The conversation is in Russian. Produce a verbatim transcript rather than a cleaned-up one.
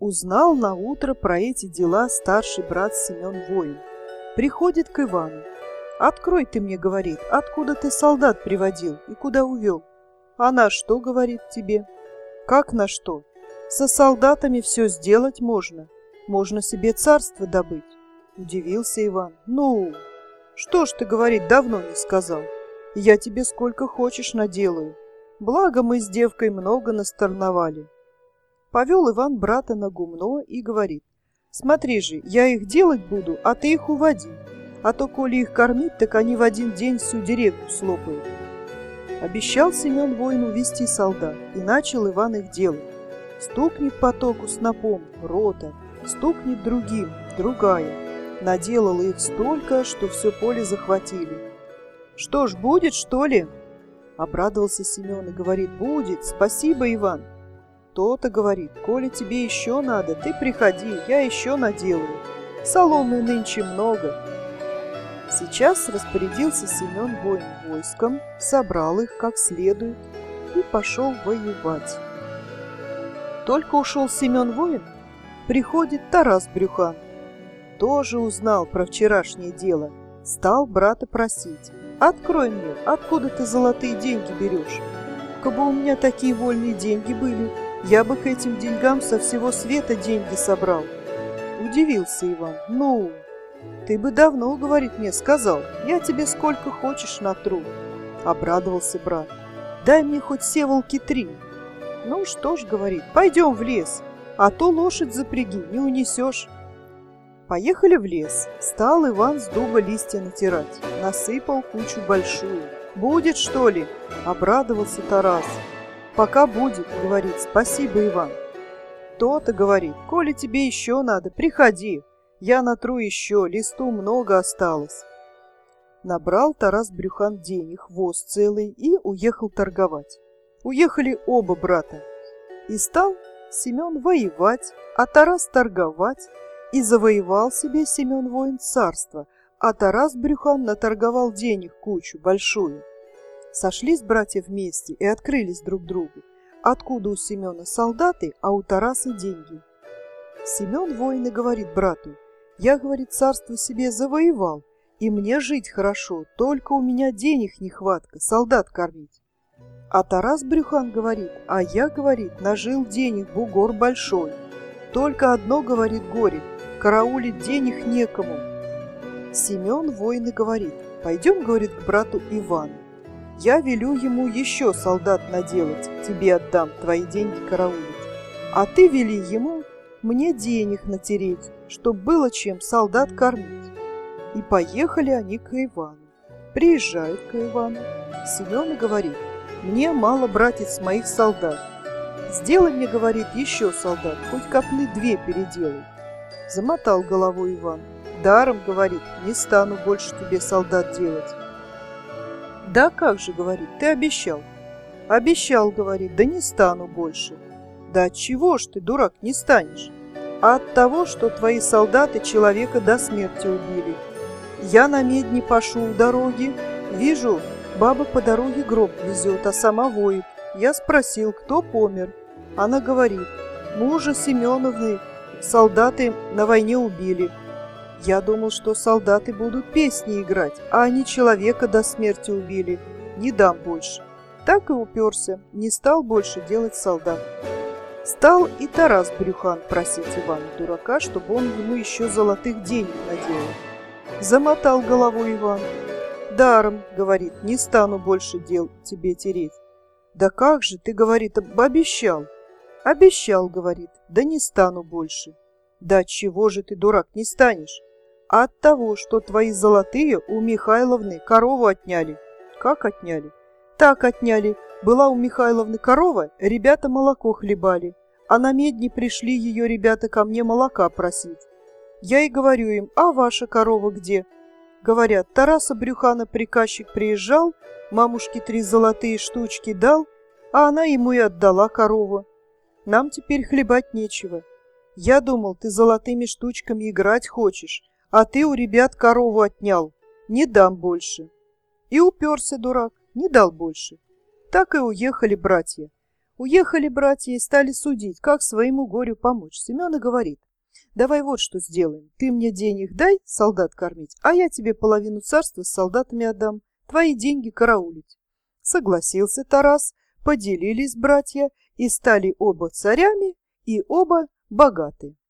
Узнал наутро про эти дела старший брат Семен воин. Приходит к Ивану. «Открой ты мне, — говорит, — откуда ты солдат приводил и куда увел?» «А на что, — говорит, — тебе?» «Как на что? Со солдатами все сделать можно. Можно себе царство добыть». Удивился Иван. «Ну, что ж ты, — говорит, — давно не сказал? Я тебе сколько хочешь наделаю. Благо мы с девкой много насторновали». Повел Иван брата на гумно и говорит: «Смотри же, я их делать буду, а ты их уводи. А то, коли их кормить, так они в один день всю деревню слопают». Обещал Семен воин увести солдат, и начал Иван их делать. Стукнет потоку снопом рота, стукнет другим, другая. Наделал их столько, что все поле захватили. «Что ж, будет, что ли?» Обрадовался Семен и говорит: «Будет, спасибо, Иван». То-то, говорит, коли тебе еще надо, ты приходи, я еще наделаю. Соломы нынче много. Сейчас распорядился Семен воин войском, собрал их как следует и пошел воевать. Только ушел Семен воин, приходит Тарас Брюхан. Тоже узнал про вчерашнее дело, стал брата просить: «Открой мне, откуда ты золотые деньги берешь? Кабы у меня такие вольные деньги были, я бы к этим деньгам со всего света деньги собрал». Удивился Иван. «Ну, ты бы давно, — говорит, — мне сказал, я тебе сколько хочешь натру». Обрадовался брат. «Дай мне хоть севолки три». «Ну что ж, — говорит, — пойдем в лес, а то лошадь запряги, не унесешь». Поехали в лес. Стал Иван с дуба листья натирать, насыпал кучу большую. «Будет, что ли?» — обрадовался Тарас. «Пока будет, — говорит, — спасибо, Иван». То-то, говорит, коли тебе еще надо, приходи, я натру еще, листу много осталось. Набрал Тарас Брюхан денег, воз целый, и уехал торговать. Уехали оба брата. И стал Семен воевать, а Тарас торговать, и завоевал себе Семен воин царство, а Тарас Брюхан наторговал денег кучу большую. Сошлись братья вместе и открылись друг другу. Откуда у Семена солдаты, а у Тараса деньги. Семен воин и говорит брату: «Я, — говорит, — царство себе завоевал, и мне жить хорошо, только у меня денег нехватка, солдат кормить». А Тарас Брюхан говорит: «А я, — говорит, — нажил денег бугор большой. Только одно, — говорит, — горе, караулить денег некому». Семен воин и говорит: «Пойдем, — говорит, — к брату Ивану. Я велю ему еще солдат наделать, тебе отдам твои деньги караулить. А ты вели ему мне денег натереть, чтоб было чем солдат кормить». И поехали они к Ивану. Приезжают к Ивану. Семен и говорит: «Мне мало, братец, моих солдат. Сделай мне, — говорит, — еще солдат, хоть копны две переделай». Замотал головой Иван. «Даром, — говорит, — не стану больше тебе солдат делать». «Да как же, — говорит, — ты обещал». «Обещал, — говорит, — да не стану больше». «Да от чего ж ты, дурак, не станешь?» «А от того, что твои солдаты человека до смерти убили. Я на медне пашу у дороги, вижу, баба по дороге гроб везет, а сама воет. Я спросил, кто помер. Она говорит: мужа Семеновны солдаты на войне убили. Я думал, что солдаты будут песни играть, а они человека до смерти убили. Не дам больше». Так и уперся, не стал больше делать солдат. Стал и Тарас Брюхан просить Ивана дурака, чтобы он ему еще золотых денег наделал. Замотал головой Иван. «Даром, — говорит, — не стану больше дел тебе тереть». «Да как же ты, — говорит, — обещал». «Обещал, — говорит, — да не стану больше». «Да чего же ты, дурак, не станешь?» «А от того, что твои золотые у Михайловны корову отняли». «Как отняли?» «Так отняли. Была у Михайловны корова, ребята молоко хлебали, а на медне пришли ее ребята ко мне молока просить. Я и говорю им: а ваша корова где?» Говорят: Тараса Брюхана приказчик приезжал, мамушке три золотые штучки дал, а она ему и отдала корову. Нам теперь хлебать нечего. Я думал, ты золотыми штучками играть хочешь, а ты у ребят корову отнял. Не дам больше». И уперся дурак, не дал больше. Так и уехали братья. Уехали братья и стали судить, как своему горю помочь. Семен и говорит: давай вот что сделаем. Ты мне денег дай солдат кормить, а я тебе половину царства с солдатами отдам. Твои деньги караулить. Согласился Тарас, поделились братья и стали оба царями и оба богаты.